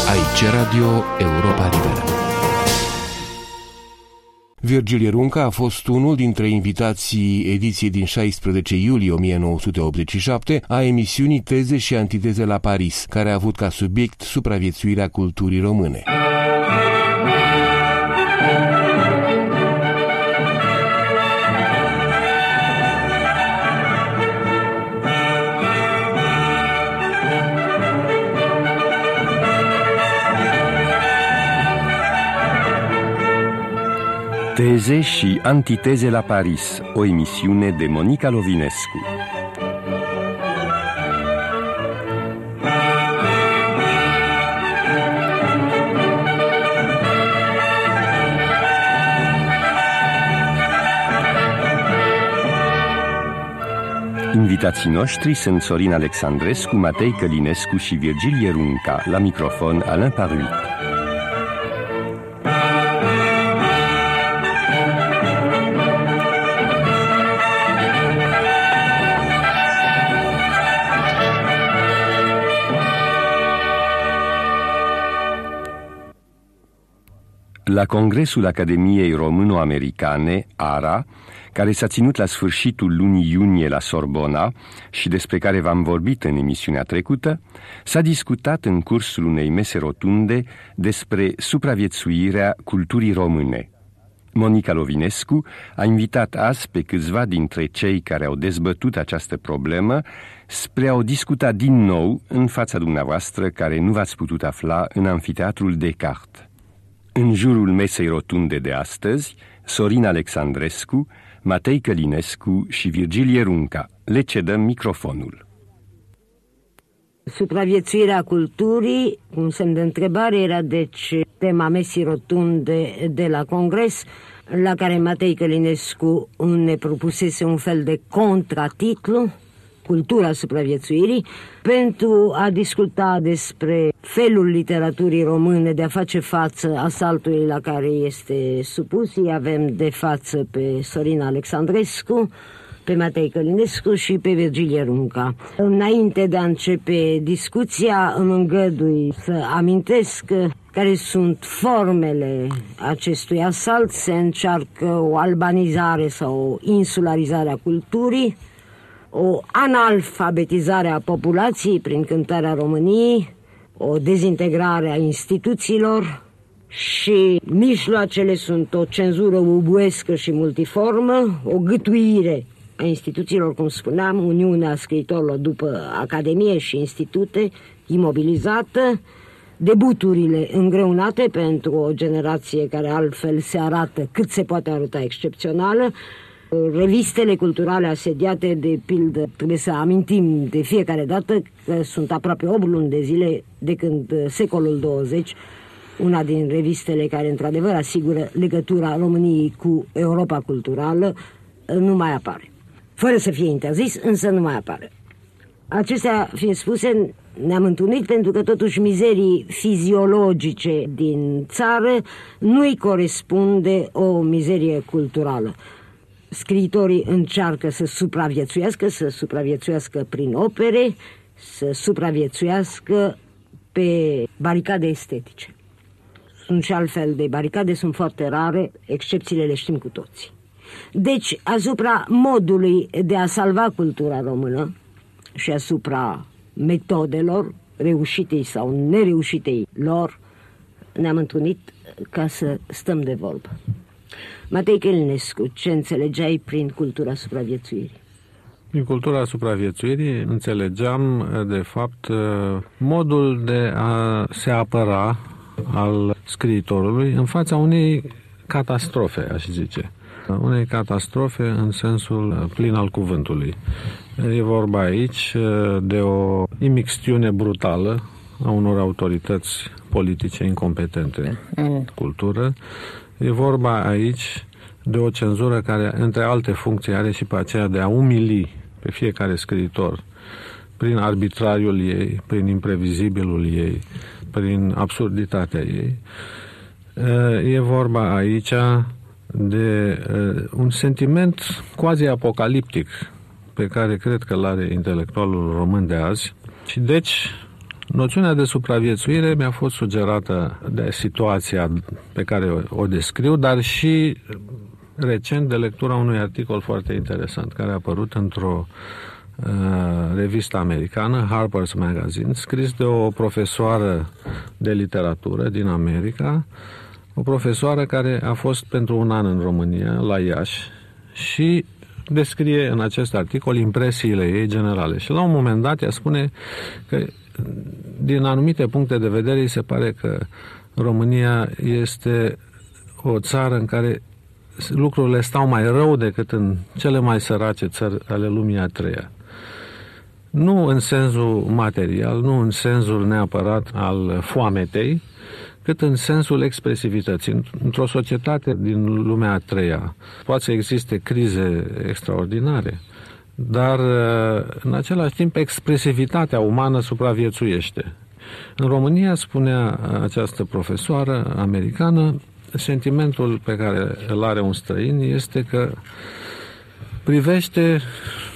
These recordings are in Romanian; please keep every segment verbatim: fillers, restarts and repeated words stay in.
Aici Radio Europa Liberă. Virgil Ierunca a fost unul dintre invitații ediției din șaisprezece iulie o mie nouă sute optzeci și șapte a emisiunii Teze și Antiteze la Paris, care a avut ca subiect supraviețuirea culturii române. Teze și Antiteze la Paris, o emisiune de Monica Lovinescu. Invitații noștri sunt Sorin Alexandrescu, Matei Călinescu și Virgil Ierunca, la microfon Alain Paruit. La Congresul Academiei Româno-Americane, A R A, care s-a ținut la sfârșitul lunii iunie la Sorbona și despre care v-am vorbit în emisiunea trecută, s-a discutat în cursul unei mese rotunde despre supraviețuirea culturii române. Monica Lovinescu a invitat azi pe câțiva dintre cei care au dezbătut această problemă spre a o discuta din nou în fața dumneavoastră, care nu v-ați putut afla în Amfiteatrul Descartes. În jurul mesei rotunde de astăzi, Sorin Alexandrescu, Matei Călinescu și Virgil Ierunca. Le cedăm microfonul. Supraviețuirea culturii, un semn de întrebare, era deci tema mesei rotunde de la Congres, la care Matei Călinescu ne propusese un fel de contratitlu, Cultura supraviețuirii, pentru a discuta despre felul literaturii române de a face față asaltului la care este supus. Avem de față pe Sorin Alexandrescu, pe Matei Călinescu și pe Virgil Ierunca. Înainte de a începe discuția, îmi îngădui să amintesc care sunt formele acestui asalt. Se încearcă o albanizare sau o insularizare a culturii, o analfabetizare a populației prin cântarea României, o dezintegrare a instituțiilor și mijloacele sunt o cenzură ubuescă și multiformă, o gâtuire a instituțiilor, cum spuneam, Uniunea Scriitorilor după Academie și institute imobilizată, debuturile îngreunate pentru o generație care altfel se arată cât se poate arăta excepțională, revistele culturale asediate, de pildă, trebuie să amintim de fiecare dată că sunt aproape opt luni de zile de când secolul douăzeci, una din revistele care într-adevăr asigură legătura României cu Europa culturală, nu mai apare. Fără să fie interzis, însă nu mai apare. Acestea fiind spuse, ne-am întâlnit pentru că totuși mizerii fiziologice din țară nu-i corespunde o mizerie culturală. Scriitorii încearcă să supraviețuiască, să supraviețuiască prin opere, să supraviețuiască pe baricade estetice. Sunt și altfel de baricade, sunt foarte rare, excepțiile le știm cu toții. Deci, asupra modului de a salva cultura română și asupra metodelor, reușitei sau nereușitei lor, ne-am întâlnit ca să stăm de vorbă. Matei Călinescu, ce înțelegeai prin cultura supraviețuirii? Prin cultura supraviețuirii înțelegeam, de fapt, modul de a se apăra al scriitorului în fața unei catastrofe, aș zice. Unei catastrofe în sensul plin al cuvântului. E vorba aici de o imixtiune brutală a unor autorități politice incompetente în cultură. E vorba aici de o cenzură care, între alte funcții, are și pe aceea de a umili pe fiecare scriitor prin arbitrariul ei, prin imprevizibilul ei, prin absurditatea ei. E vorba aici de un sentiment quasi apocaliptic pe care cred că l-are intelectualul român de azi și deci Noțiunea de supraviețuire mi-a fost sugerată de situația pe care o, o descriu, dar și recent de lectura unui articol foarte interesant care a apărut într-o uh, revistă americană, Harper's Magazine, scris de o profesoară de literatură din America, o profesoară care a fost pentru un an în România, la Iași, și descrie în acest articol impresiile ei generale. Și la un moment dat ea spune că din anumite puncte de vedere îi se pare că România este o țară în care lucrurile stau mai rău decât în cele mai sărace țări ale lumii a treia. Nu în sensul material, nu în sensul neapărat al foametei, cât în sensul expresivității. Într-o societate din lumea a treia poate să existe crize extraordinare, dar în același timp expresivitatea umană supraviețuiește. În România, spunea această profesoară americană, sentimentul pe care îl are un străin este că privește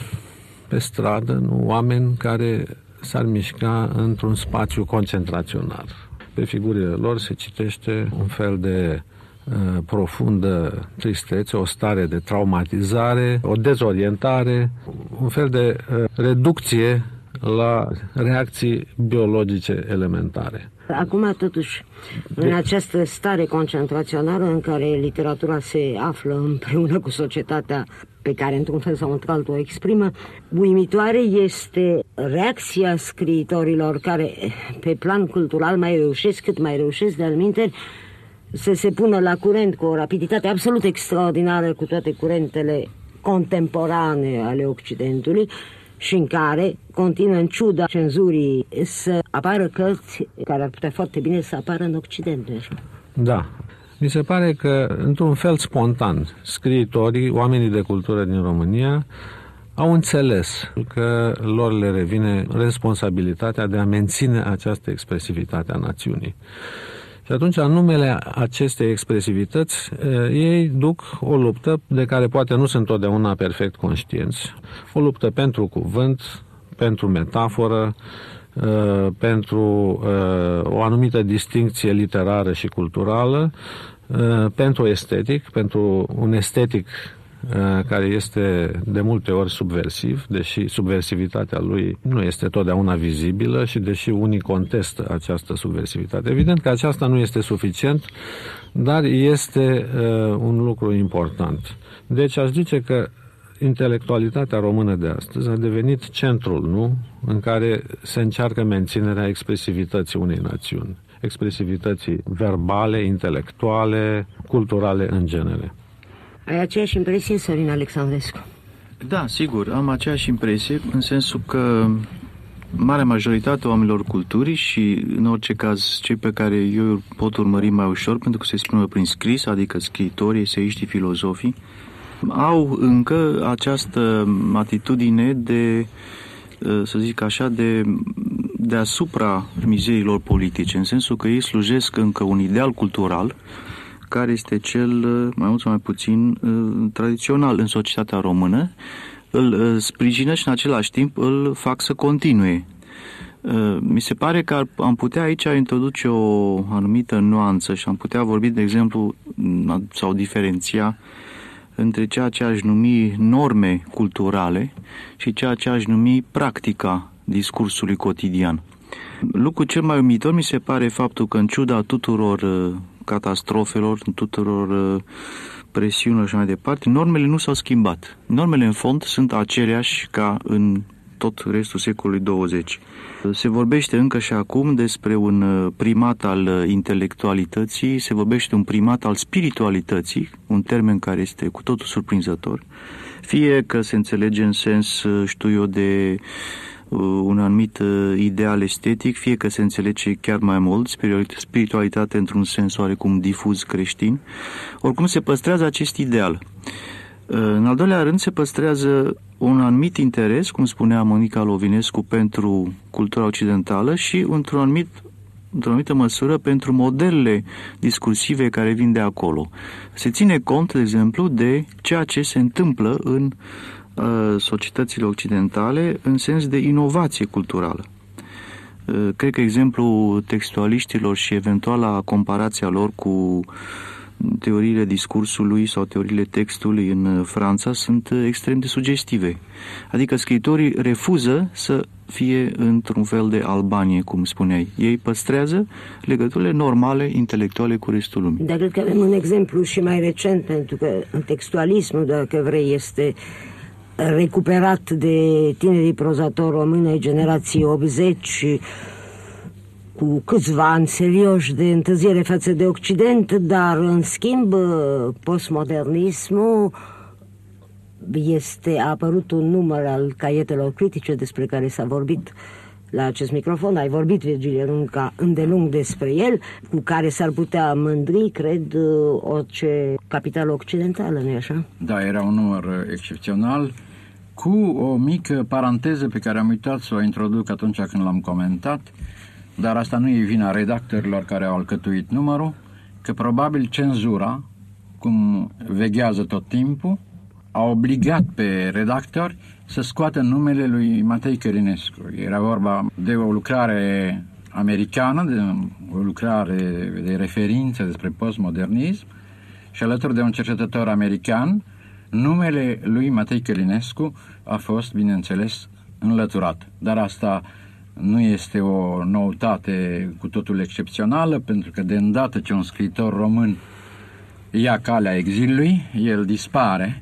pe stradă nu, oameni care s-ar mișca într-un spațiu concentrațional. Pe figurile lor se citește un fel de uh, profundă tristețe, o stare de traumatizare, o dezorientare, un fel de uh, reducție la reacții biologice elementare. Acum, totuși, în această stare concentrațională în care literatura se află împreună cu societatea pe care, într-un fel sau într-altul, o exprimă, uimitoare este reacția scriitorilor care, pe plan cultural, mai reușesc, cât mai reușesc, de-al minteri, să se pună la curent cu o rapiditate absolut extraordinară cu toate curentele contemporane ale Occidentului, și în care continuă, în ciuda cenzurii, să apară cărți care ar putea foarte bine să apară în Occident. Da. Mi se pare că, într-un fel spontan, scriitorii, oamenii de cultură din România, au înțeles că lor le revine responsabilitatea de a menține această expresivitate a națiunii. Și atunci, în numele acestei expresivități, ei duc o luptă de care poate nu sunt totdeauna perfect conștienți. O luptă pentru cuvânt, pentru metaforă, pentru o anumită distincție literară și culturală, pentru estetic, pentru un estetic care este de multe ori subversiv, deși subversivitatea lui nu este totdeauna vizibilă și deși unii contestă această subversivitate. Evident că aceasta nu este suficient, dar este uh, un lucru important. Deci aș zice că intelectualitatea română de astăzi a devenit centrul, nu? În care se încearcă menținerea expresivității unei națiuni, expresivității verbale, intelectuale, culturale în genere. Ai aceeași impresie, Sorin Alexandrescu? Da, sigur, am aceeași impresie, în sensul că marea majoritate a oamenilor culturii și, în orice caz, cei pe care eu pot urmări mai ușor, pentru că se exprimă prin scris, adică scriitorii, eseiștii, filozofii, au încă această atitudine de, să zic așa, de deasupra mizerilor politice, în sensul că ei slujesc încă un ideal cultural care este cel, mai mult sau mai puțin, tradițional în societatea română, îl sprijină și în același timp îl fac să continue. Mi se pare că am putea aici introduce o anumită nuanță și am putea vorbi, de exemplu, sau diferenția între ceea ce aș numi norme culturale și ceea ce aș numi practica discursului cotidian. Lucrul cel mai uimitor mi se pare faptul că, în ciuda tuturor catastrofelor, tuturor presiunilor și mai departe, normele nu s-au schimbat. Normele în fond sunt aceleași ca în tot restul secolului douăzeci. Se vorbește încă și acum despre un primat al intelectualității, se vorbește un primat al spiritualității, un termen care este cu totul surprinzător. Fie că se înțelege în sens, știu eu, de un anumit ideal estetic, fie că se înțelege chiar mai mult spiritualitate într-un sens oarecum difuz creștin. Oricum se păstrează acest ideal. În al doilea rând se păstrează un anumit interes, cum spunea Monica Lovinescu, pentru cultura occidentală și într-un anumit, într-o anumită măsură pentru modelele discursive care vin de acolo. Se ține cont, de exemplu, de ceea ce se întâmplă în societățile occidentale în sens de inovație culturală. Cred că exemplul textualiștilor și eventuala comparația lor cu teoriile discursului sau teoriile textului în Franța sunt extrem de sugestive. Adică scriitorii refuză să fie într-un fel de Albanie, cum spuneai. Ei păstrează legăturile normale, intelectuale cu restul lumii. Dar cred că avem un exemplu și mai recent, pentru că textualismul, dacă vrei, este recuperat de tinerii prozatori români ai generației optzeci, cu câțiva ani serioși de întârziere față de Occident, dar în schimb postmodernismul este a apărut un număr al caietelor critice despre care s-a vorbit la acest microfon. Ai vorbit, Virgilie Runca, îndelung despre el, cu care s-ar putea mândri, cred, orice capitală occidentală, nu-i așa? Da, era un număr excepțional, cu o mică paranteză pe care am uitat să o introduc atunci când l-am comentat, dar asta nu e vina redactorilor care au alcătuit numărul, că probabil cenzura, cum veghează tot timpul, a obligat pe redactori să scoată numele lui Matei Călinescu. Era vorba de o lucrare americană, de o lucrare de referință despre postmodernism și alături de un cercetător american, numele lui Matei Călinescu a fost, bineînțeles, înlăturat. Dar asta nu este o noutate cu totul excepțională, pentru că de îndată ce un scriitor român ia calea exilului, el dispare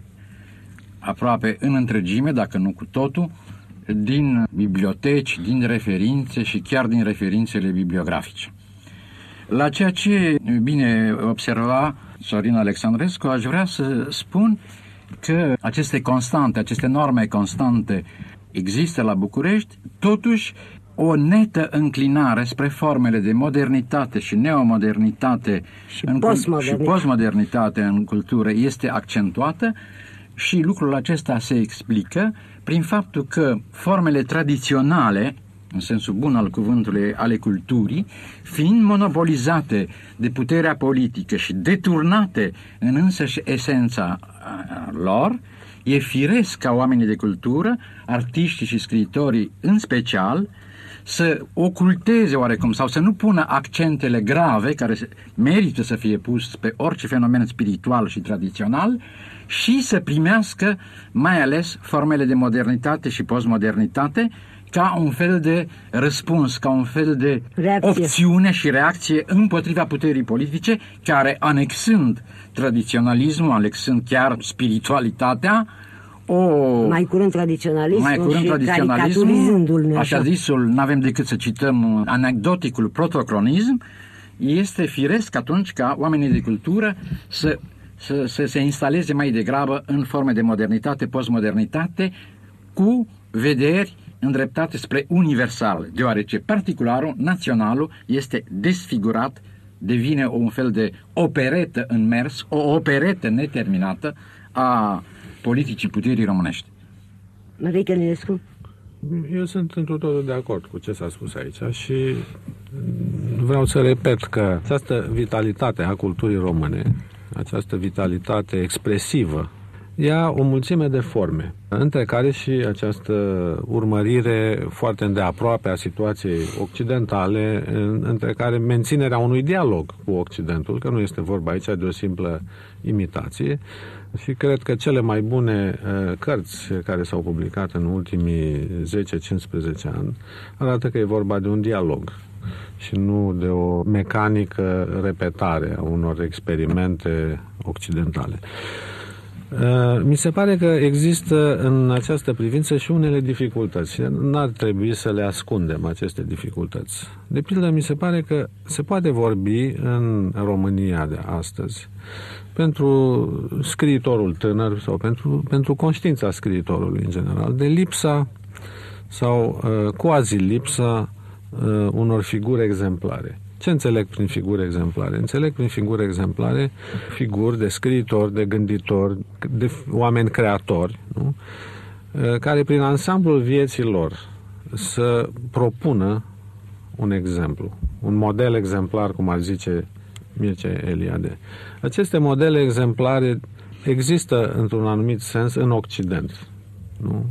aproape în întregime, dacă nu cu totul, din biblioteci, din referințe și chiar din referințele bibliografice. La ceea ce bine observa Sorin Alexandrescu, aș vrea să spun că aceste constante, aceste norme constante există la București, totuși o netă înclinare spre formele de modernitate și neomodernitate și, în postmodernitate. și postmodernitate în cultură este accentuată și lucrul acesta se explică prin faptul că formele tradiționale, în sensul bun al cuvântului, ale culturii, fiind monopolizate de puterea politică și deturnate în însăși esența lor, e firesc ca oamenii de cultură, artiștii și scriitorii în special, să oculteze oarecum sau să nu pună accentele grave care merită să fie pus pe orice fenomen spiritual și tradițional și să primească mai ales formele de modernitate și postmodernitate ca un fel de răspuns, ca un fel de reacție. Opțiune și reacție împotriva puterii politice, care, anexând tradiționalismul, anexând chiar spiritualitatea, o... mai curând tradiționalismul mai curând și caricaturizându-l, așa zisul, n-avem decât să cităm anecdoticul protocronism, este firesc atunci ca oamenii de cultură să, să, să se instaleze mai degrabă în forme de modernitate, postmodernitate, cu vederi îndreptate spre universal, deoarece particularul, naționalul, este desfigurat, devine un fel de operetă în mers, o operetă neterminată a politicii puterii românești. Matei Călinescu? Eu sunt într totul de acord cu ce s-a spus aici și vreau să repet că această vitalitate a culturii române, această vitalitate expresivă, ia o mulțime de forme, între care și această urmărire foarte îndeaproape a situației occidentale, între care menținerea unui dialog cu Occidentul, că nu este vorba aici de o simplă imitație, și cred că cele mai bune uh, cărți care s-au publicat în ultimii zece cincisprezece ani arată că e vorba de un dialog și nu de o mecanică repetare a unor experimente occidentale. Mi se pare că există în această privință și unele dificultăți. N-ar trebui să le ascundem aceste dificultăți. De pildă, mi se pare că se poate vorbi în România de astăzi pentru scriitorul tânăr sau pentru, pentru conștiința scriitorului în general, de lipsa sau uh, quasi-lipsa uh, unor figuri exemplare. Ce înțeleg prin figuri exemplare? Înțeleg prin figuri exemplare figuri de scriitori, de gânditori, de oameni creatori, nu? Care prin ansamblul vieții lor să propună un exemplu, un model exemplar, cum ar zice Mircea Eliade. Aceste modele exemplare există într-un anumit sens în Occident, nu?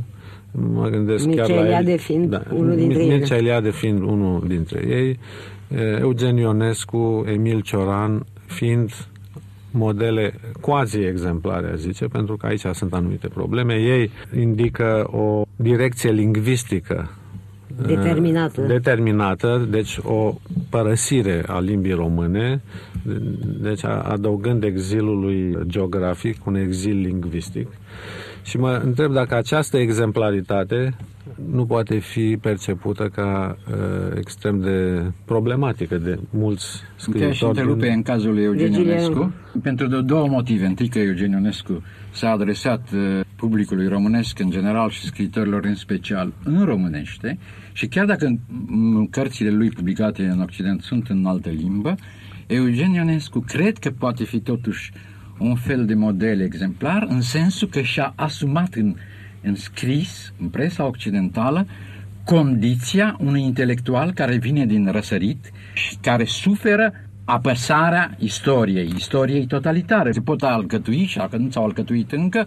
Mă gândesc Mircea chiar la Eliade fiind da, unul dintre ei. Mircea Eliade fiind unul dintre ei, Eugen Ionescu, Emil Cioran fiind modele quasi-exemplare, aș zice, pentru că aici sunt anumite probleme. Ei indică o direcție lingvistică determinată. determinată, deci o părăsire a limbii române, deci adăugând exilului geografic un exil lingvistic. Și mă întreb dacă această exemplaritate nu poate fi percepută ca uh, extrem de problematică de mulți scriitori. Te-aș întrerupe din... în cazul lui Eugen Ionescu, pentru două motive. Întâi că Eugen Ionescu s-a adresat uh, publicului românesc în general și scriitorilor în special în românește și chiar dacă cărțile lui publicate în Occident sunt în altă limbă, Eugen Ionescu cred că poate fi totuși un fel de model exemplar în sensul că și-a asumat în, în scris, în presa occidentală, condiția unui intelectual care vine din răsărit și care suferă apăsarea istoriei, istoriei totalitare. Se pot alcătui, și nu s-au alcătuit încă,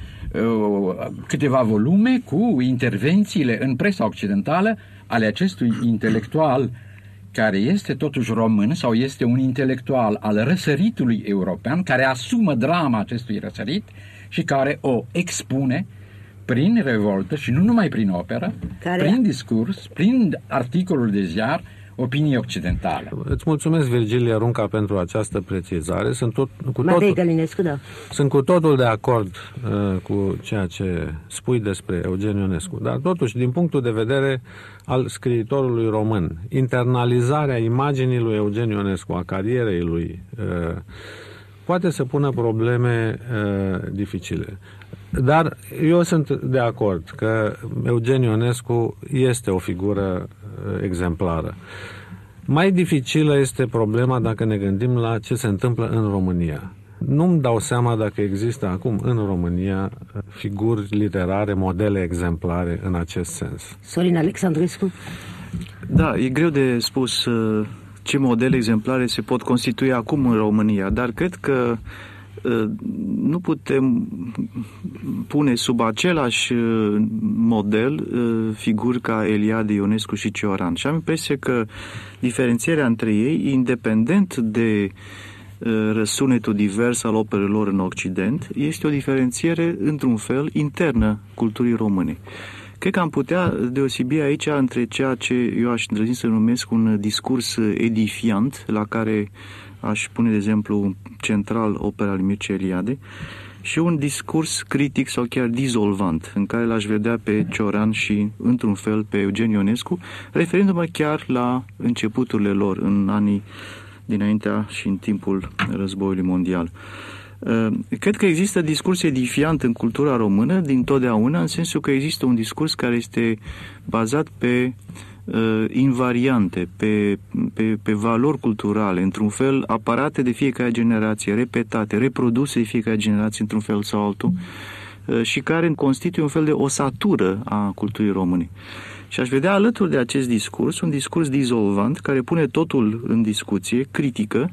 câteva volume cu intervențiile în presa occidentală ale acestui intelectual care este totuși român sau este un intelectual al răsăritului european, care asumă drama acestui răsărit și care o expune prin revoltă și nu numai prin operă, care... prin discurs, prin articolul de ziar, opinii occidentale. Îți mulțumesc, Virgilia Runca, pentru această precizare. Sunt, tot, cu totul, Călinescu, da. sunt cu totul de acord uh, cu ceea ce spui despre Eugen Ionescu, dar totuși, din punctul de vedere al scriitorului român, internalizarea imaginii lui Eugen Ionescu, a carierei lui, uh, poate să pună probleme uh, dificile. Dar eu sunt de acord că Eugen Ionescu este o figură exemplară. Mai dificilă este problema dacă ne gândim la ce se întâmplă în România. Nu-mi dau seama dacă există acum în România figuri literare, modele exemplare în acest sens. Sorin Alexandrescu? Da, e greu de spus ce modele exemplare se pot constitui acum în România, dar cred că nu putem pune sub același model figuri ca Eliade, Ionescu și Cioran. Și am impresia că diferențierea între ei, independent de răsunetul divers al operelor în Occident, este o diferențiere, într-un fel, internă culturii române. Cred că am putea deosebi aici între ceea ce eu aș îndrăzni să numesc un discurs edifiant, la care aș pune, de exemplu, central opera lui Mircea Eliade, și un discurs critic sau chiar dizolvant, în care l-aș vedea pe Cioran și, într-un fel, pe Eugen Ionescu, referindu-mă chiar la începuturile lor în anii dinaintea și în timpul războiului mondial. Cred că există discurs edifiant în cultura română din totdeauna, în sensul că există un discurs care este bazat pe uh, invariante, pe, pe, pe valori culturale, într-un fel aparate de fiecare generație, repetate, reproduse de fiecare generație într-un fel sau altul, uh, și care constituie un fel de osatură a culturii române. Și aș vedea alături de acest discurs un discurs dizolvant care pune totul în discuție, critică,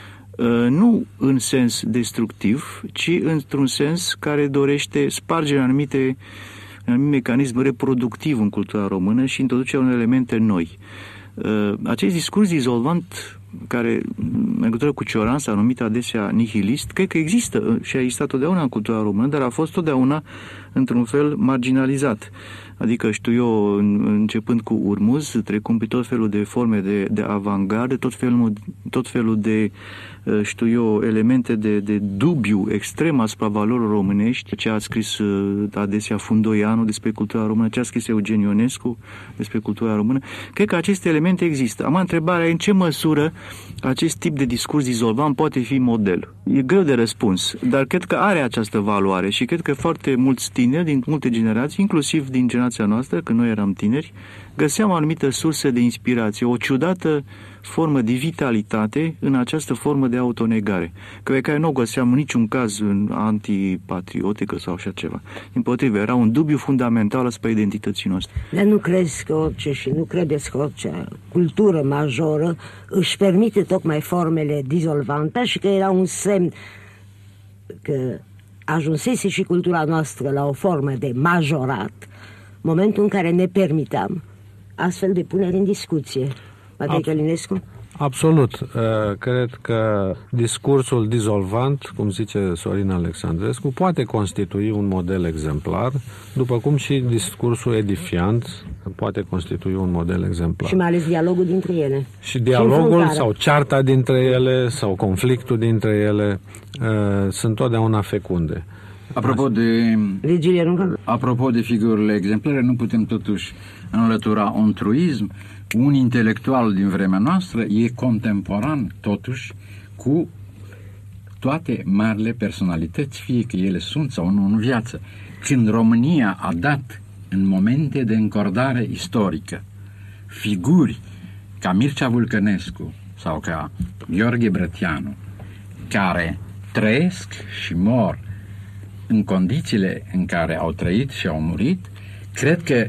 nu în sens destructiv, ci într-un sens care dorește spargerea anumite, anumite mecanism reproductiv în cultura română și introducerea unor elemente noi. Acest discurs dizolvant, care în legătură cu Cioran s-a numit adesea nihilist, cred că există și a existat totdeauna în cultura română, dar a fost totdeauna într-un fel marginalizat. Adică, știu eu, începând cu Urmuz, trecând pe tot felul de forme de, de avantgardă, tot felul, tot felul de, știu eu, elemente de, de dubiu extrem asupra valorilor românești, ce a scris adesea Fundoianu despre cultura română, ce a scris Eugen Ionescu despre cultura română. Cred că aceste elemente există. Am întrebarea în ce măsură acest tip de discurs dizolvant poate fi model. E greu de răspuns, dar cred că are această valoare și cred că foarte mulți tineri din multe generații, inclusiv din generația noastră, când noi eram tineri, găseam o anumită sursă de inspirație, o ciudată formă de vitalitate în această formă de autonegare, pe care nu o găseam în niciun caz în antipatriotică sau așa ceva. Împotrivă, era un dubiu fundamental asupra identității noastre. Dar nu crezi că orice și nu credeți că orice cultură majoră își permite tocmai formele dizolvante și că era un semn că ajunsese și cultura noastră la o formă de majorat, momentul în care ne permitam astfel de punere în discuție. Matei Călinescu? Absolut. Cred că discursul dizolvant, cum zice Sorin Alexandrescu, poate constitui un model exemplar, după cum și discursul edifiant poate constitui un model exemplar. Și mai ales dialogul dintre ele. Și dialogul și sau cearta dintre ele sau conflictul dintre ele sunt totdeauna fecunde. Apropo de, Virgilie, apropo de figurile exemplare, nu putem totuși înlătura un truism. Un intelectual din vremea noastră e contemporan, totuși, cu toate marile personalități, fie că ele sunt sau nu în viață. Când România a dat, în momente de încordare istorică, figuri ca Mircea Vulcănescu sau ca Gheorghe Brătianu, care trăiesc și mor în condițiile în care au trăit și au murit, cred că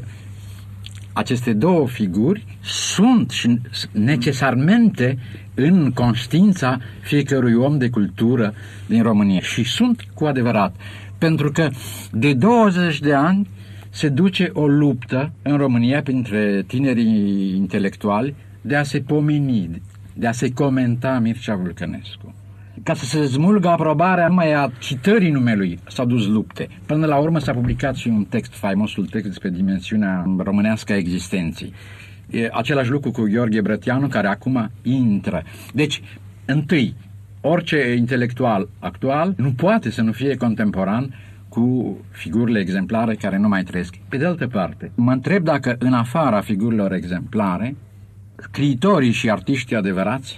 aceste două figuri sunt și necesarmente în conștiința fiecărui om de cultură din România și sunt cu adevărat, pentru că de douăzeci de ani se duce o luptă în România printre tinerii intelectuali de a se pomeni, de a se comenta Mircea Vulcănescu. Ca să se smulgă aprobarea numai a citării numelui, s-au dus lupte. Până la urmă s-a publicat și un text, faimosul text despre dimensiunea românească a existenței. E același lucru cu Gheorghe Brătianu, care acum intră. Deci, întâi, orice intelectual actual nu poate să nu fie contemporan cu figurile exemplare care nu mai trăiesc. Pe de altă parte, mă întreb dacă în afara figurilor exemplare, scriitorii și artiștii adevărați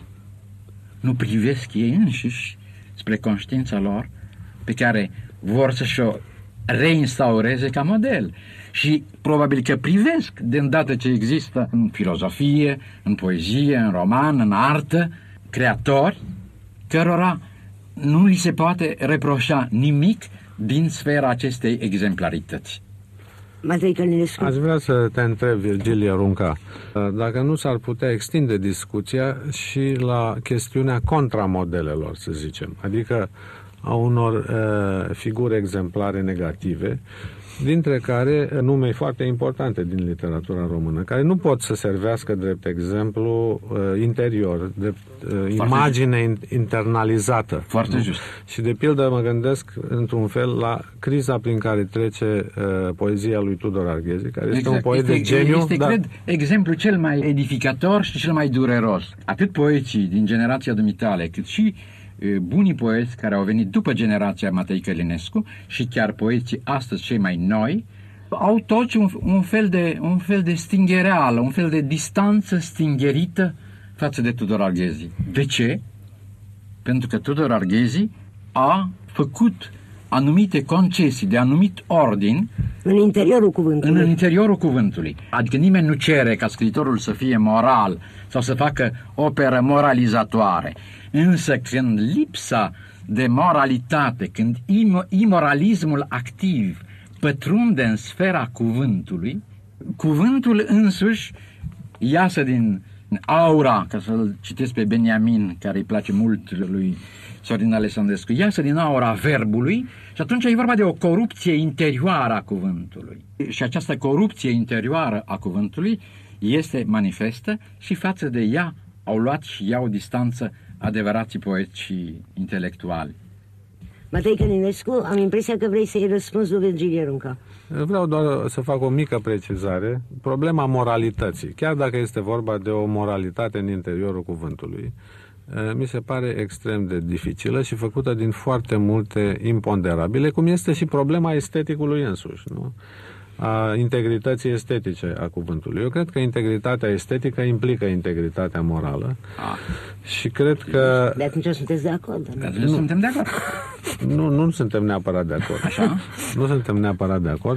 nu privesc ei înșiși spre conștiința lor, pe care vor să-și o reinstaureze ca model. Și probabil că privesc de îndată ce există în filozofie, în poezie, în roman, în artă, creatori cărora nu li se poate reproșa nimic din sfera acestei exemplarități. Matei Călinescu. Aș vrea să te întreb, Virgilie Runca, dacă nu s-ar putea extinde discuția și la chestiunea contramodelelor, să zicem, adică a unor uh, figuri exemplare negative, dintre care nume foarte importante din literatura română, care nu pot să servească drept exemplu uh, interior, drept uh, imagine just. internalizată. Foarte nu? just. Și de pildă mă gândesc într-un fel la criza prin care trece uh, poezia lui Tudor Arghezi, care exact. este un poet este, de geniu. Este, dar... cred, exemplul cel mai edificator și cel mai dureros. Atât poeții din generația dumitale, cât și bunii poeți care au venit după generația Matei Călinescu și chiar poeții astăzi cei mai noi, au toți un, un, fel de, un fel de stinghereală, un fel de distanță stingherită față de Tudor Arghezi. De ce? Pentru că Tudor Arghezi a făcut anumite concesii de anumit ordin în interiorul cuvântului. În interiorul cuvântului. Adică nimeni nu cere ca scriitorul să fie moral sau să facă operă moralizatoare. Însă când lipsa de moralitate, când im- imoralismul activ pătrunde în sfera cuvântului, cuvântul însuși iasă din aura, ca să-l citesc pe Beniamin, care îi place mult lui Sorin Alexandrescu, iasă din aura verbului și atunci e vorba de o corupție interioară a cuvântului. Și această corupție interioară a cuvântului este manifestă și față de ea au luat și iau distanță adevărații poeți și intelectuali. Matei Călinescu, am impresia că vrei să-i răspunzi lui Virgilie Runca. Vreau doar să fac o mică precizare. Problema moralității, chiar dacă este vorba de o moralitate în interiorul cuvântului, mi se pare extrem de dificilă și făcută din foarte multe imponderabile, cum este și problema esteticului însuși, nu? A integrității estetice a cuvântului. Eu cred că integritatea estetică implică integritatea morală. Ah. Și cred că... De atunci sunteți de acord? De atunci nu suntem de acord. Nu, nu suntem neapărat de acord. Așa? Nu suntem neapărat de acord.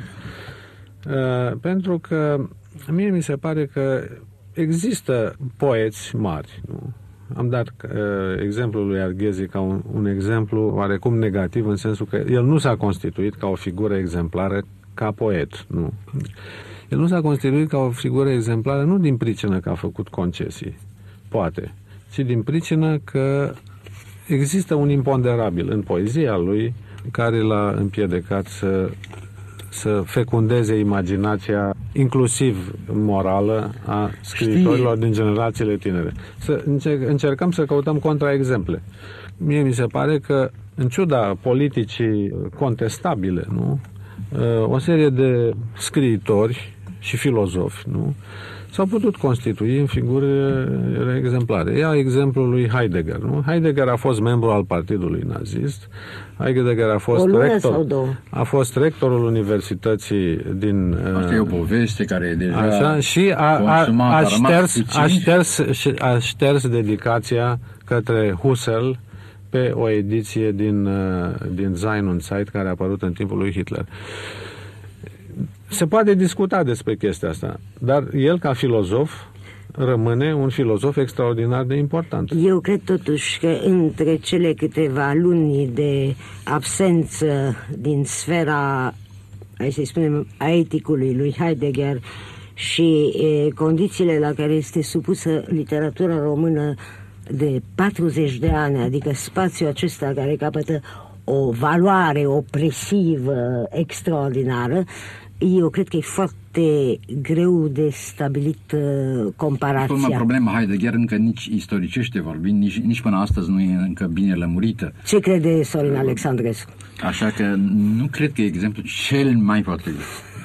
Uh, pentru că mie mi se pare că există poeți mari, nu? Am dat uh, exemplul lui Arghezi ca un, un exemplu oarecum negativ, în sensul că el nu s-a constituit ca o figură exemplară ca poet, nu. El nu s-a constituit ca o figură exemplară nu din pricină că a făcut concesii, poate, ci din pricină că există un imponderabil în poezia lui care l-a împiedicat să să fecundeze imaginația, inclusiv morală, a scriitorilor Știi. din generațiile tinere. Să încercăm să căutăm contraexemple. Mie mi se pare că, în ciuda politicii contestabile, nu? O serie de scriitori și filozofi, nu? S-au putut constitui în figuri exemplare. Ia exemplul lui Heidegger. Nu? Heidegger a fost membru al partidului nazist. Heidegger a fost rector, a fost rectorul universității din... Asta e o poveste care e deja așa, și a, a, a, șters, a, șters, a șters dedicația către Husserl pe o ediție din, din Sein und Zeit care a apărut în timpul lui Hitler. Se poate discuta despre chestia asta, dar el, ca filozof, rămâne un filozof extraordinar de important. Eu cred totuși că între cele câteva luni de absență din sfera, hai să spunem, a eticului lui Heidegger și e, condițiile la care este supusă literatura română de patruzeci de ani, adică spațiul acesta care capătă o valoare opresivă extraordinară, eu cred că e foarte greu de stabilit uh, comparația. Până problema Heidegger încă nici istoricește vorbind, nici, nici până astăzi nu e încă bine lămurită. Ce crede Sorin Alexandrescu? Așa că nu cred că e exemplul cel mai potrivit.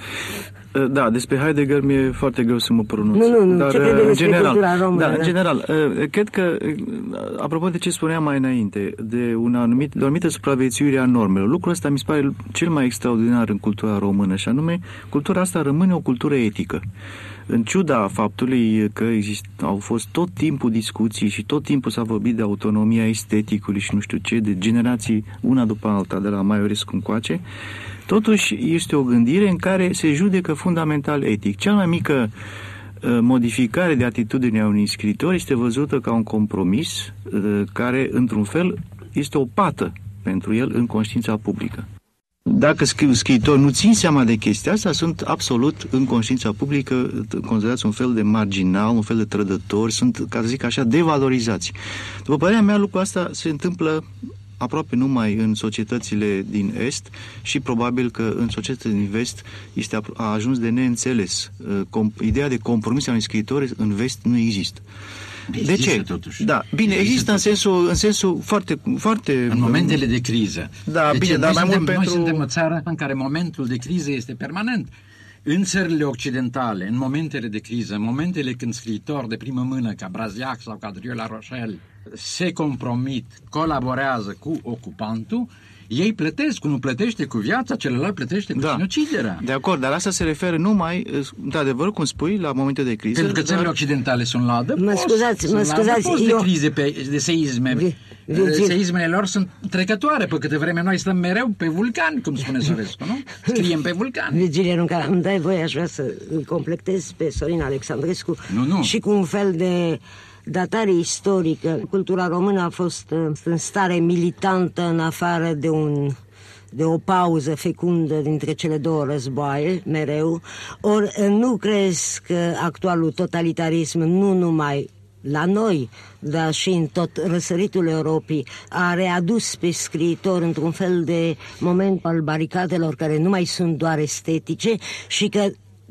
Da, despre Heidegger mi-e foarte greu să mă pronunț. Nu, nu, nu. Dar, ce crede despre general, cultura română? Da, în general, cred că, apropo de ce spuneam mai înainte, de, un anumit, de o anumită supraviețuire a normelor, lucrul ăsta mi se pare cel mai extraordinar în cultura română, și anume, cultura asta rămâne o cultură etică. În ciuda faptului că exist, au fost tot timpul discuții și tot timpul s-a vorbit de autonomia esteticului și nu știu ce, de generații una după alta, de la Maiorescu încoace, totuși este o gândire în care se judecă fundamental etic. Cea mai mică uh, modificare de atitudine a unui scriitor este văzută ca un compromis uh, care, într-un fel, este o pată pentru el în conștiința publică. Dacă scriitori nu țin seama de chestia asta, sunt absolut în conștiința publică considerați un fel de marginal, un fel de trădători, sunt, ca să zic așa, devalorizați. După părerea mea, lucrul asta se întâmplă aproape numai în societățile din Est și probabil că în societățile din Vest este, a ajuns de neînțeles. Ideea de compromis a unui scriitor în Vest nu există. Există, de ce? Totuși. Da, bine, există, există în sensul, în sensul foarte, foarte... În momentele de criză. Da, deci bine, dar mai suntem, mult pentru... Noi suntem o țară în care momentul de criză este permanent. În țările occidentale, în momentele de criză, în momentele când scriitori de primă mână, ca Braziac sau ca Drieu La Rochelle, se compromit, colaborează cu ocupantul, ei plătesc, unul plătește cu viața, celălalt plătește cu da. sinuciderea. De acord, dar asta se referă numai, de adevăr, cum spui, la momente de criză. Pentru că țările dar... occidentale sunt la adăpost. Mă scuzați, mă scuzați, eu... eu... de crize, pe, de seisme. Vi, Virgil... Seismele lor sunt trecătoare, pe câte vreme noi stăm mereu pe vulcan, cum spune Sorescu, nu? Scriem pe vulcan. Virgil Runca, îmi dai voie, aș vrea să îl completez pe Sorin Alexandrescu nu, nu. și cu un fel de datare istorică. Cultura română a fost în stare militantă în afară de un... de o pauză fecundă dintre cele două războaie, mereu. Ori nu crezi că actualul totalitarism, nu numai la noi, dar și în tot răsăritul Europei, a readus pe scriitor într-un fel de moment al baricadelor care nu mai sunt doar estetice și că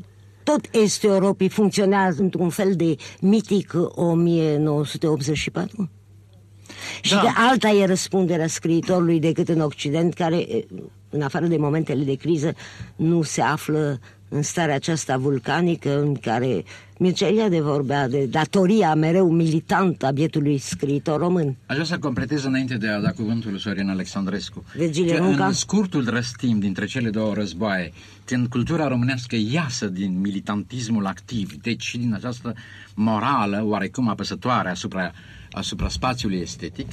tot estul Europei funcționează într-un fel de mitic o mie nouă sute optzeci și patru? Și da. Că alta e răspunderea scriitorului decât în Occident, care, în afară de momentele de criză, nu se află în starea aceasta vulcanică în care Mircea Eliade vorbea de datoria mereu militantă a bietului scriitor român. Aș vrea să completez înainte de a da cuvântul lui Sorin Alexandrescu. Virgil Runca? În scurtul răstimp dintre cele două războaie, când cultura românească iasă din militantismul activ, deci și din această morală oarecum apăsătoare asupra asupra spațiului estetic,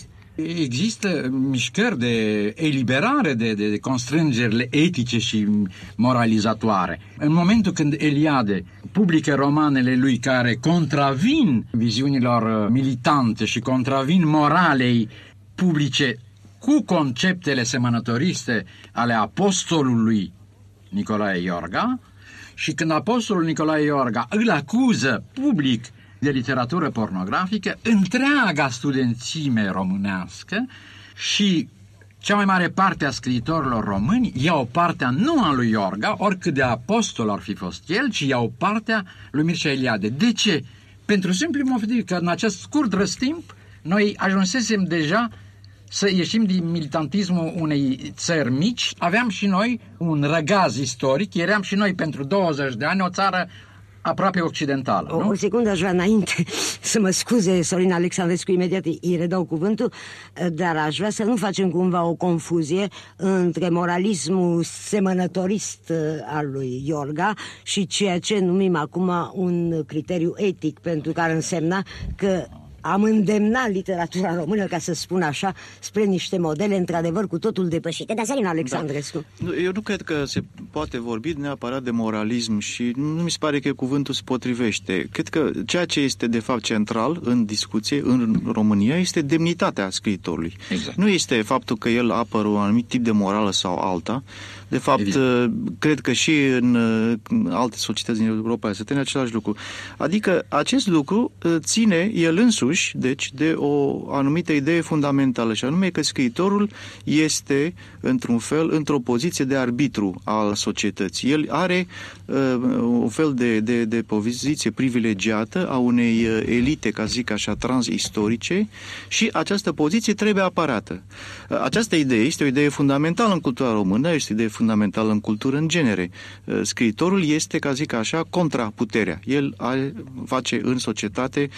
există mișcări de eliberare de, de, de constrângerile etice și moralizatoare. În momentul când Eliade publică romanele lui care contravin viziunilor militante și contravin moralei publice cu conceptele semănătoriste ale apostolului Nicolae Iorga, și când apostolul Nicolae Iorga îl acuză public de literatură pornografică, întreaga studențime românească și cea mai mare parte a scriitorilor români iau partea nu a lui Iorga, oricât de apostol ar fi fost el, ci iau partea lui Mircea Eliade. De ce? Pentru simplu motiv că în acest scurt răstimp noi ajunsesem deja să ieșim din militantismul unei țări mici. Aveam și noi un răgaz istoric, eram și noi pentru douăzeci de ani o țară aproape occidentală, o, nu? O secundă aș vrea înainte să mă scuze Sorin Alexandrescu, imediat îi redau cuvântul, dar aș vrea să nu facem cumva o confuzie între moralismul semănătorist al lui Iorga și ceea ce numim acum un criteriu etic, pentru care însemna că am îndemnat literatura română, ca să spun așa, spre niște modele într-adevăr cu totul depășite. Dar Sorin Alexandrescu. Da. Eu nu cred că se poate vorbi neapărat de moralism și nu mi se pare că cuvântul se potrivește. Cred că ceea ce este de fapt central în discuție în România este demnitatea scriitorului. Exact. Nu este faptul că el apără un anumit tip de morală sau alta. De fapt, Evident. cred că și în alte societăți din Europa se ține același lucru. Adică acest lucru ține el însuși, deci, de o anumită idee fundamentală, și anume că scriitorul este, într-un fel, într-o poziție de arbitru al societății. El are uh, un fel de, de, de poziție privilegiată a unei elite, ca zic așa, transistorice, și această poziție trebuie apărată. Această idee este o idee fundamentală în cultura română, este o idee fundamentală în cultură în genere. Scriitorul este, ca zic așa, contraputerea. El are, face în societate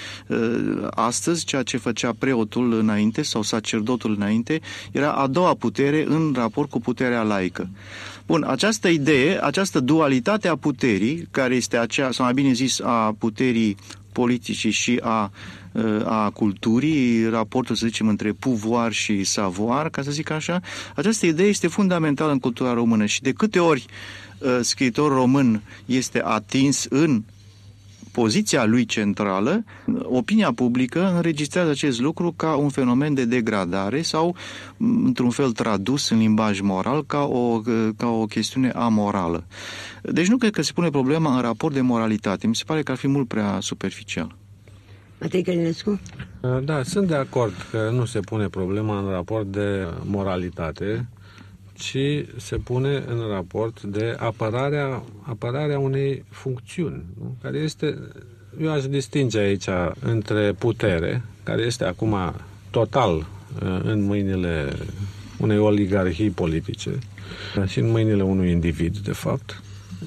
astăzi ceea ce făcea preotul înainte sau sacerdotul înainte, era a doua putere în raport cu puterea laică. Bun, această idee, această dualitate a puterii, care este aceea, sau mai bine zis, a puterii politice și a a culturii, raportul, să zicem, între pouvoir și savoir, ca să zic așa, această idee este fundamentală în cultura română și de câte ori uh, scriitorul român este atins în poziția lui centrală, opinia publică înregistrează acest lucru ca un fenomen de degradare sau, într-un fel tradus în limbaj moral, ca o, ca o chestiune amorală. Deci nu cred că se pune problema în raport de moralitate. Mi se pare că ar fi mult prea superficial. Matei Călinescu? Da, sunt de acord că nu se pune problema în raport de moralitate, ci se pune în raport de apărarea, apărarea unei funcțiuni, nu? Care este, eu aș distinge aici între putere, care este acum total în mâinile unei oligarhii politice și în mâinile unui individ, de fapt,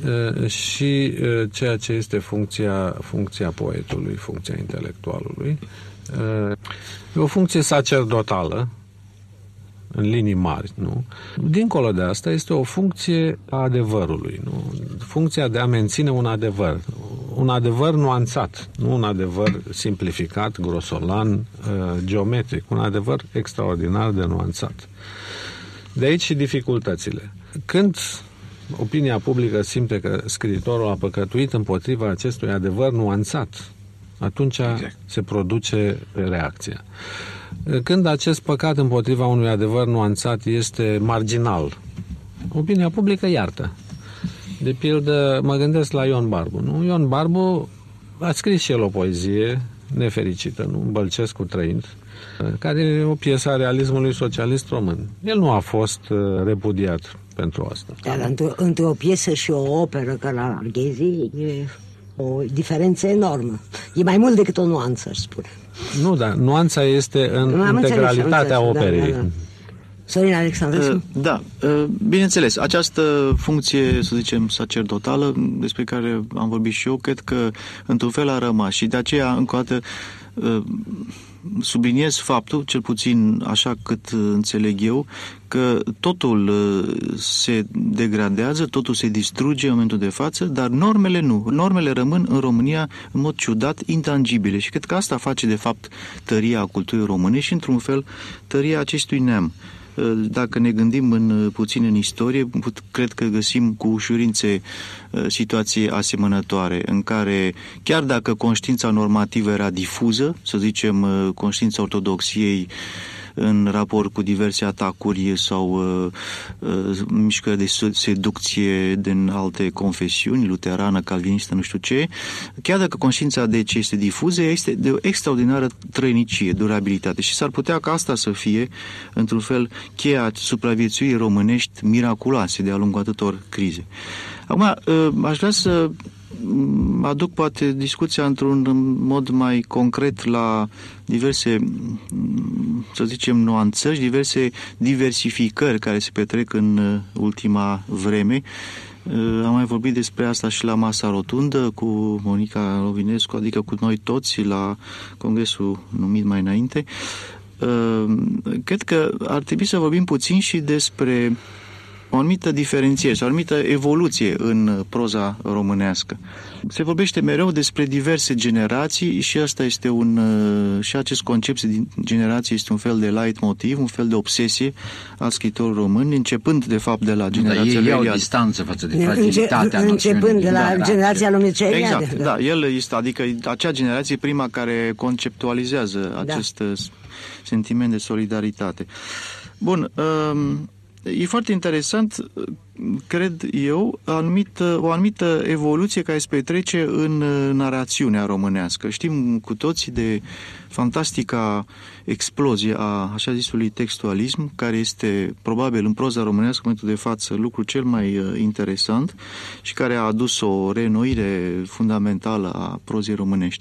și ceea ce este funcția, funcția poetului, funcția intelectualului. E o funcție sacerdotală, în linii mari, nu? Dincolo de asta este o funcție a adevărului, nu? Funcția de a menține un adevăr. Un adevăr nuanțat, nu un adevăr simplificat, grosolan, geometric, un adevăr extraordinar de nuanțat. De aici și dificultățile. Când opinia publică simte că scriitorul a păcătuit împotriva acestui adevăr nuanțat, atunci exact. se produce reacția. Când acest păcat împotriva unui adevăr nuanțat este marginal, opinia publică iartă. De pildă, mă gândesc la Ion Barbu. Nu? Ion Barbu a scris și el o poezie nefericită, nu? Bălcescu trăind, care e o piesă a realismului socialist român. El nu a fost repudiat pentru asta. Dar între, între o piesă și o operă ca la Arghezi e o diferență enormă. E mai mult decât o nuanță, aș spune. Nu, dar nuanța este în am integralitatea înțeles, operei. Da, da, da. Sorin Alexandrescu? Da, bineînțeles, această funcție, să zicem, sacerdotală, despre care am vorbit și eu, cred că într-un fel a rămas și de aceea, încă o dată, subliniez faptul, cel puțin așa cât înțeleg eu, că totul se degradează, totul se distruge în momentul de față, dar normele nu. Normele rămân în România în mod ciudat intangibile și cred că asta face de fapt tăria culturii române și într-un fel tăria acestui neam. Dacă ne gândim în, puțin în istorie, cred că găsim cu ușurințe situații asemănătoare, în care, chiar dacă conștiința normativă era difuză, să zicem, conștiința ortodoxiei în raport cu diverse atacuri sau uh, uh, mișcări de seducție din alte confesiuni, luterană, calvinistă, nu știu ce. Chiar dacă conștiința de ce este difuză, este de o extraordinară trăinicie, durabilitate și s-ar putea ca asta să fie, într-un fel, cheia supraviețuirii românești miraculoase de-a lungul atâtor crize. Acum, aș vrea să aduc poate discuția într-un mod mai concret la diverse, să zicem, nuanțări, diverse diversificări care se petrec în ultima vreme. Am mai vorbit despre asta și la masa rotundă cu Monica Lovinescu, adică cu noi toți la congresul numit mai înainte. Cred că ar trebui să vorbim puțin și despre o anumită diferențiere sau o anumită evoluție în proza românească. Se vorbește mereu despre diverse generații și asta este un, și acest concept de generație este un fel de leitmotiv, un fel de obsesie al scriitorului român, începând de fapt de la generația lui. Ei iau distanță față de fragilitatea începând de la da, generația lui Mircea Eliade. Exact, da. da, el este, adică acea generație prima care conceptualizează acest da. sentiment de solidaritate. Bun, um, e foarte interesant, cred eu, anumită, o anumită evoluție care se petrece în narațiunea românească. Știm cu toții de fantastica explozie a așa zisului textualism, care este probabil în proza românească în momentul de față lucru cel mai interesant și care a adus o reînnoire fundamentală a prozei românești.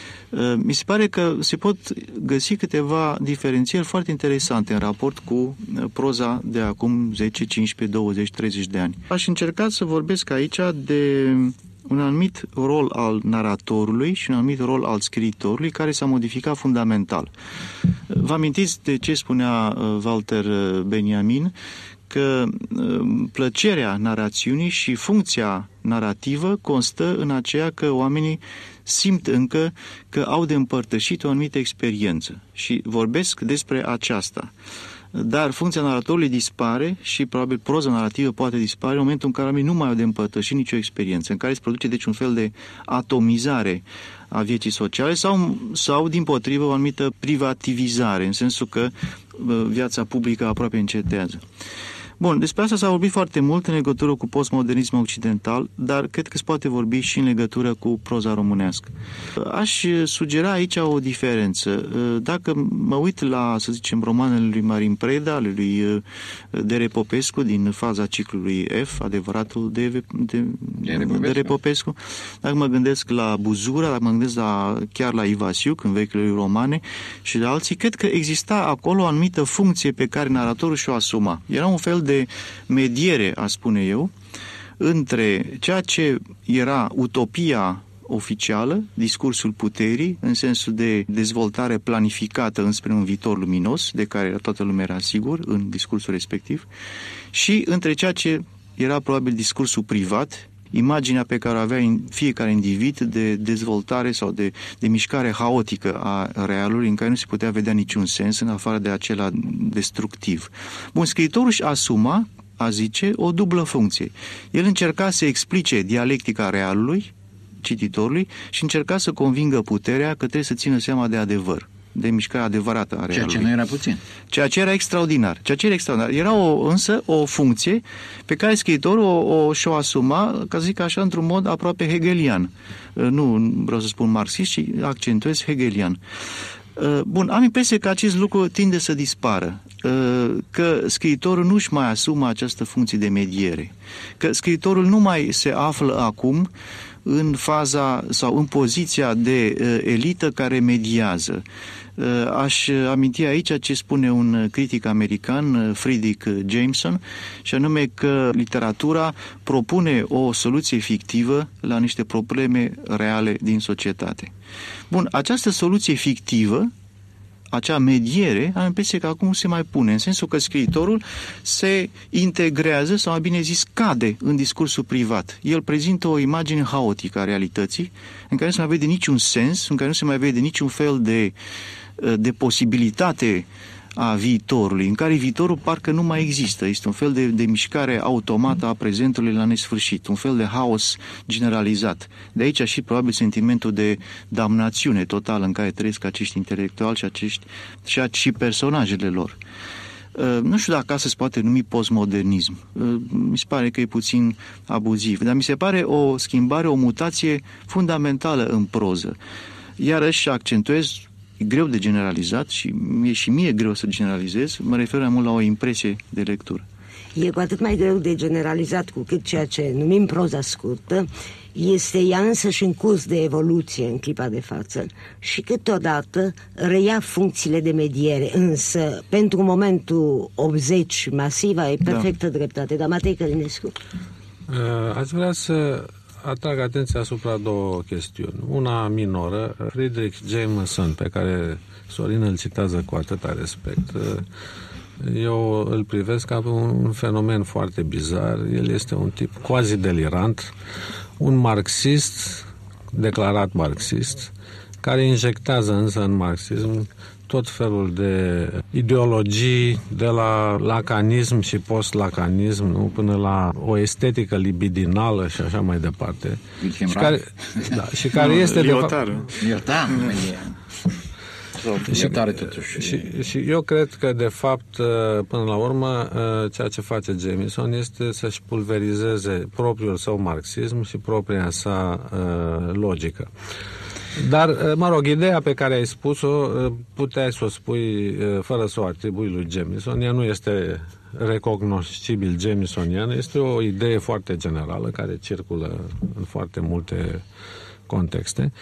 Mi se pare că se pot găsi câteva diferențieri foarte interesante în raport cu proza de acum zece, cincisprezece, douăzeci, treizeci de ani. Aș încerca să vorbesc aici de un anumit rol al naratorului și un anumit rol al scriitorului care s-a modificat fundamental. Vă amintiți de ce spunea Walter Benjamin? Că plăcerea narațiunii și funcția narrativă constă în aceea că oamenii simt încă că au de împărtășit o anumită experiență și vorbesc despre aceasta. Dar funcția naratorului dispare și probabil proza narrativă poate dispare în momentul în care oamenii nu mai au de împărtășit nicio experiență, în care se produce deci un fel de atomizare a vieții sociale sau, sau dimpotrivă o anumită privativizare, în sensul că viața publică aproape încetează. Bun, despre asta s-a vorbit foarte mult în legătură cu postmodernismul occidental, dar cred că se poate vorbi și în legătură cu proza românească. Aș sugera aici o diferență. Dacă mă uit la, să zicem, romanele lui Marin Preda, ale lui Dere Popescu, din faza ciclului F, adevăratul de, de, Dere Popescu, dacă mă gândesc la Buzura, dacă mă gândesc la, chiar la Ivasiuc, în vechile lui romane, și de alții, cred că exista acolo o anumită funcție pe care naratorul și-o asuma. Era un fel de de mediere, a spune eu, între ceea ce era utopia oficială, discursul puterii, în sensul de dezvoltare planificată înspre un viitor luminos, de care toată lumea era sigur în discursul respectiv, și între ceea ce era probabil discursul privat, imaginea pe care o avea fiecare individ de dezvoltare sau de, de mișcare haotică a realului, în care nu se putea vedea niciun sens în afară de acela destructiv. Bun, scriitorul își asuma, a zice, o dublă funcție. El încerca să explice dialectica realului, cititorului, și încerca să convingă puterea că trebuie să țină seama de adevăr, de mișcarea adevărată a realului. Ceea ce nu era puțin. Ceea ce era extraordinar. Ceea ce era extraordinar. Era o, însă o funcție pe care scriitorul o, o și-o asuma, ca să zic așa, într-un mod aproape hegelian. Nu vreau să spun marxist, ci accentuez hegelian. Bun, am impresia că acest lucru tinde să dispară, că scriitorul nu-și mai asumă această funcție de mediere, că scriitorul nu mai se află acum în faza sau în poziția de uh, elită care mediază. Uh, aș aminti aici ce spune un critic american, uh, Friedrich Jameson, și anume că literatura propune o soluție fictivă la niște probleme reale din societate. Bun, această soluție fictivă, acea mediere, am impresia că acum se mai pune, în sensul că scriitorul se integrează, sau mai bine zis, cade în discursul privat. El prezintă o imagine haotică a realității, în care nu se mai vede niciun sens, în care nu se mai vede niciun fel de, de posibilitate a viitorului, în care viitorul parcă nu mai există. Este un fel de, de mișcare automată a prezentului la nesfârșit, un fel de haos generalizat. De aici și probabil sentimentul de damnațiune totală în care trăiesc acești intelectuali și, acești, și, și personajele lor. Uh, nu știu dacă asta se poate numi postmodernism. Uh, mi se pare că e puțin abuziv, dar mi se pare o schimbare, o mutație fundamentală în proză. Iarăși accentuez, e greu de generalizat și e și mie greu să generalizez, mă refer mai mult la o impresie de lectură. E cu atât mai greu de generalizat cu cât ceea ce numim proza scurtă este ea însă și în curs de evoluție în clipa de față și câteodată reia funcțiile de mediere, însă pentru momentul optzeci masiv ai perfectă da. dreptate. Dar Matei Călinescu? Aș vrea să atrag atenția asupra două chestiuni. Una minoră, Friedrich Jameson, pe care Sorin îl citează cu atâta respect. Eu îl privesc ca un fenomen foarte bizar. El este un tip quasi delirant, un marxist, declarat marxist, care injectează însă în marxism tot felul de ideologii, de la lacanism și post-lacanism, nu? Până la o estetică libidinală și așa mai departe. Și care, da, și care este de fapt... Și, și, și eu cred că, de fapt, până la urmă, ceea ce face Jameson este să-și pulverizeze propriul său marxism și propria sa uh, logică. Dar, mă rog, ideea pe care ai spus-o, puteai să o spui fără să o atribui lui Jameson. Ea nu este recognoscibil jamesoniană, este o idee foarte generală care circulă în foarte multe contexte.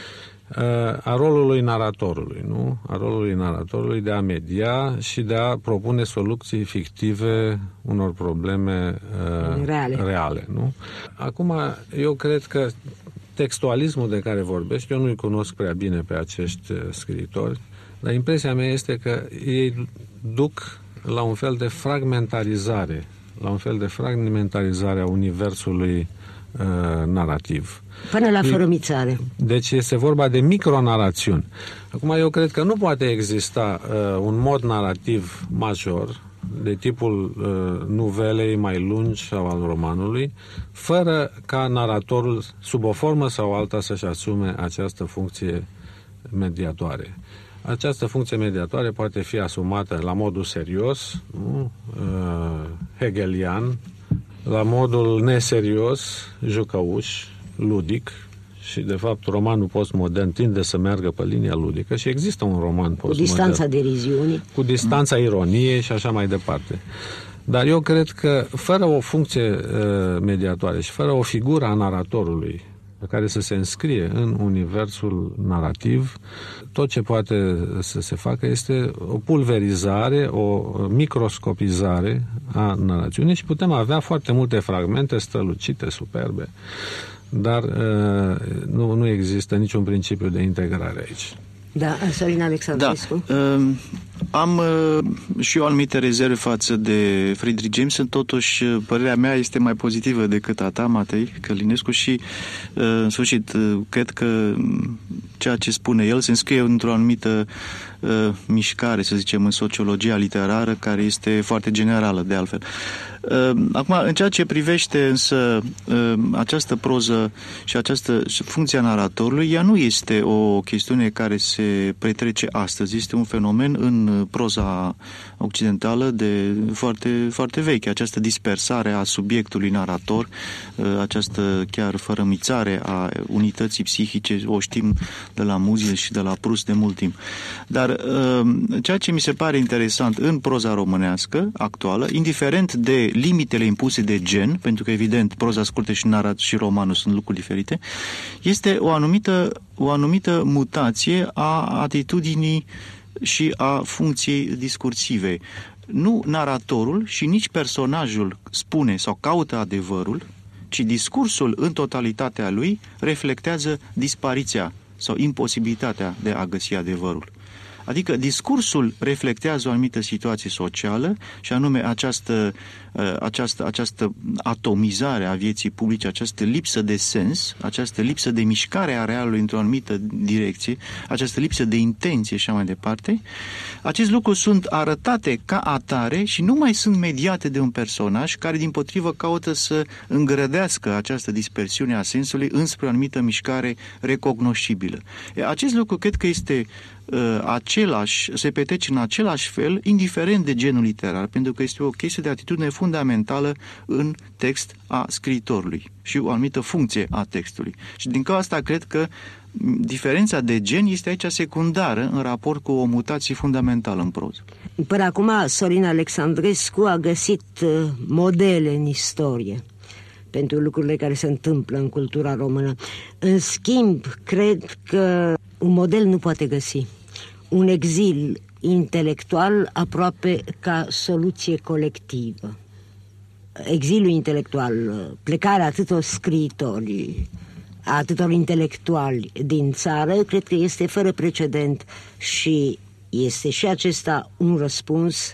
A rolului naratorului, nu? A rolului naratorului de a media și de a propune soluții fictive unor probleme uh, reale. reale, nu? Acum, eu cred că textualismul de care vorbești, eu nu-i cunosc prea bine pe acești scriitori, dar impresia mea este că ei duc la un fel de fragmentarizare, la un fel de fragmentarizare a universului uh, narrativ. Până la fărâmițare. Deci este vorba de micronarațiuni. Acum, eu cred că nu poate exista uh, un mod narrativ major de tipul uh, nuvelei mai lungi sau al romanului, fără ca naratorul, sub o formă sau alta, să-și asume această funcție mediatoare. Această funcție mediatoare poate fi asumată la modul serios, nu? Uh, hegelian, la modul neserios, jucăuș, ludic, și de fapt romanul postmodern tinde să meargă pe linia ludică și există un roman postmodern. Cu distanța deriziunii. Cu distanța ironiei și așa mai departe. Dar eu cred că fără o funcție uh, mediatoare și fără o figură a naratorului pe care să se înscrie în universul narrativ, tot ce poate să se facă este o pulverizare, o microscopizare a narațiunii și putem avea foarte multe fragmente strălucite, superbe, dar uh, nu, nu există niciun principiu de integrare aici. Da, Sorin Alexandrescu. Da, uh, am uh, și eu anumite rezerve față de Friedrich Jameson, totuși părerea mea este mai pozitivă decât a ta, Matei Călinescu, și uh, în sfârșit uh, cred că ceea ce spune el se înscrie într-o anumită uh, mișcare, să zicem, în sociologia literară, care este foarte generală de altfel. Uh, acum, în ceea ce privește însă uh, această proză și această funcția naratorului, ea nu este o chestiune care se petrece astăzi, este un fenomen în proza occidentală de foarte, foarte veche, această dispersare a subiectului narator, uh, această chiar fărămițare a unității psihice, o știm de la Musil și de la Proust de mult timp. Dar uh, ceea ce mi se pare interesant în proza românească actuală, indiferent de limitele impuse de gen, pentru că evident proza scurtă și narat și romanul sunt lucruri diferite, este o anumită, o anumită mutație a atitudinii și a funcției discursive. Nu naratorul și nici personajul spune sau caută adevărul, ci discursul în totalitatea lui reflectează dispariția sau imposibilitatea de a găsi adevărul. Adică discursul reflectează o anumită situație socială și anume această, această, această atomizare a vieții publice, această lipsă de sens, această lipsă de mișcare a realului într-o anumită direcție, această lipsă de intenție și așa mai departe. Acest lucru sunt arătate ca atare și nu mai sunt mediate de un personaj care dimpotrivă caută să îngrădească această dispersiune a sensului înspre o anumită mișcare recognoscibilă. Acest lucru cred că este uh, același, se petrece în același fel, indiferent de genul literar, pentru că este o chestie de atitudine fundamentală în text a scriitorului și o anumită funcție a textului. Și din cauza asta cred că diferența de gen este aici secundară în raport cu o mutație fundamentală în proză. Până acum, Sorin Alexandrescu a găsit modele în istorie pentru lucrurile care se întâmplă în cultura română. În schimb, cred că un model nu poate găsi un exil intelectual aproape ca soluție colectivă. Exilul intelectual, plecarea atâtor scriitori, a atâtor intelectuali din țară, cred că este fără precedent și este și acesta un răspuns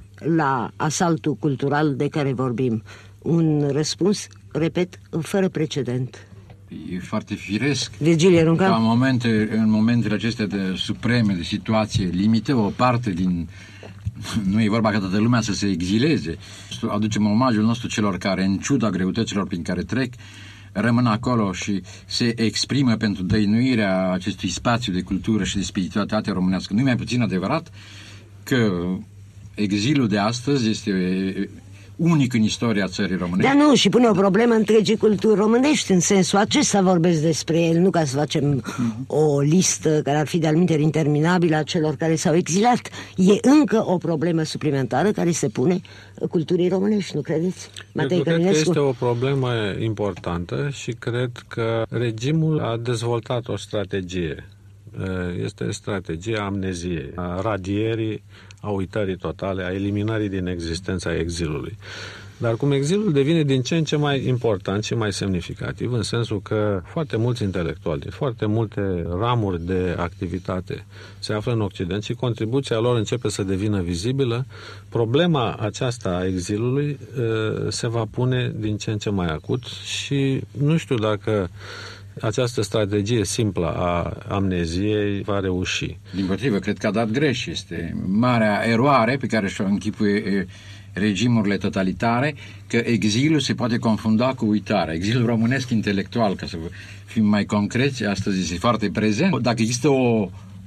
la asaltul cultural de care vorbim. Un răspuns, repet, fără precedent. E foarte firesc. Virgilie Runca? Ca în, momente, în momentele acestea de supreme, de situație limită, o parte din... Nu e vorba ca toată lumea să se exileze. Aducem omajul nostru celor care, în ciuda greutăților prin care trec, rămân acolo și se exprimă pentru dăinuirea acestui spațiu de cultură și de spiritualitate românească. Nu e mai puțin adevărat că exilul de astăzi este unic în istoria țării românești. Da, nu, și pune o problemă întregii culturi românești, în sensul acesta vorbesc despre el, nu ca să facem o listă care ar fi de-al minteri interminabilă a celor care s-au exilat. E încă o problemă suplimentară care se pune culturii românești, nu credeți? Matei Eu cred că Călinescu? este o problemă importantă și cred că regimul a dezvoltat o strategie. Este strategia amneziei, a radierii, a uitării totale, a eliminării din existența exilului. Dar cum exilul devine din ce în ce mai important și mai semnificativ, în sensul că foarte mulți intelectuali, foarte multe ramuri de activitate se află în Occident și contribuția lor începe să devină vizibilă, problema aceasta a exilului se va pune din ce în ce mai acut și nu știu dacă această strategie simplă a amneziei va reuși. Dimpotrivă, cred că a dat greș. Este marea eroare pe care și-o închipuie regimurile totalitare, că exilul se poate confunda cu uitarea. Exilul românesc intelectual, ca să fim mai concreți, astăzi este foarte prezent. Dacă există o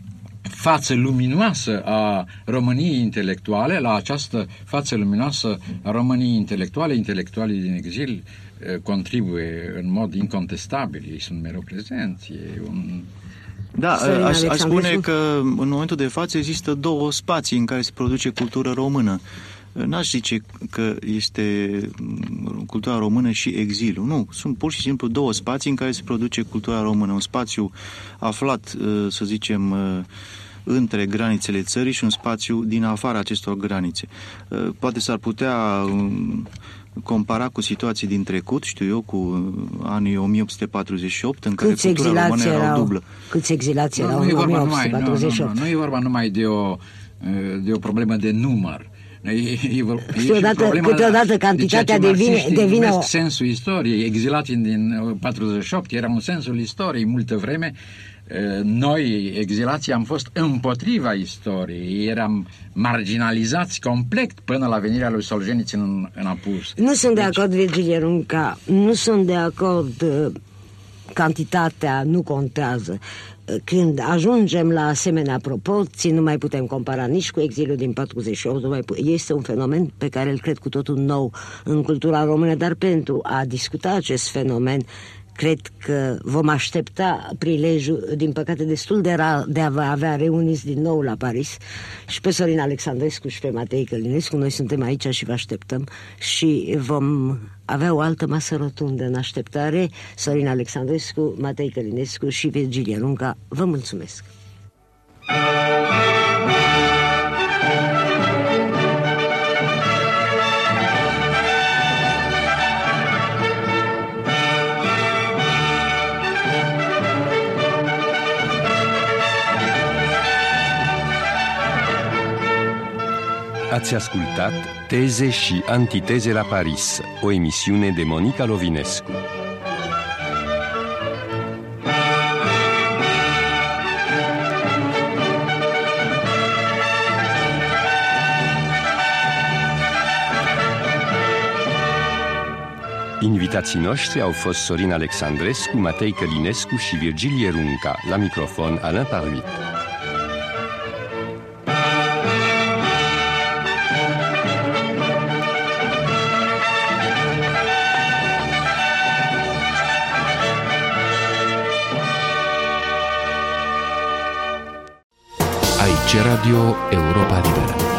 față luminoasă a României intelectuale, la această față luminoasă a României intelectuale, intelectualii din exil contribuie în mod incontestabil, ei sunt mereu prezenți, e un... Da, aș, aș spune că în momentul de față există două spații în care se produce cultură română. N-aș zice că este cultura română și exilul. Nu, sunt pur și simplu două spații în care se produce cultura română. Un spațiu aflat, să zicem, între granițele țării și un spațiu din afara acestor granițe. Poate s-ar putea compara cu situații din trecut, știu eu, cu anii o mie opt sute patruzeci și opt, în Câți care cultura română era erau, dublă. Câți exilați erau nu, în nu o mie opt sute patruzeci și opt? Nu, nu, nu, nu e vorba numai de o, de o problemă de număr. E, e, e, câteodată, câteodată cantitatea de devine, devine o... sensul istoriei. Exilații din patruzeci și opt era un sensul istoriei multă vreme. Noi, exilații, am fost împotriva istoriei, eram marginalizați complet până la venirea lui Solzhenitsyn în, în Apus. Nu sunt deci... de acord, Virgilie Runca, nu sunt de acord, cantitatea nu contează. Când ajungem la asemenea proporții, nu mai putem compara nici cu exilul din patruzeci și opt, nu mai pu- este un fenomen pe care îl cred cu totul nou în cultura română, dar pentru a discuta acest fenomen, cred că vom aștepta prilejul, din păcate destul de rar, de a avea reuniți din nou la Paris și pe Sorin Alexandrescu și pe Matei Călinescu. Noi suntem aici și vă așteptăm și vom avea o altă masă rotundă în așteptare. Sorin Alexandrescu, Matei Călinescu și Virgilie Runca, vă mulțumesc! Ați ascultat Teze și antiteze la Paris, o emisiune de Monica Lovinescu. Invitații noștri au fost Sorin Alexandrescu, Matei Călinescu și Virgilie Runca. La microfon, Alain Parvit. Aici Radio Europa Liberă.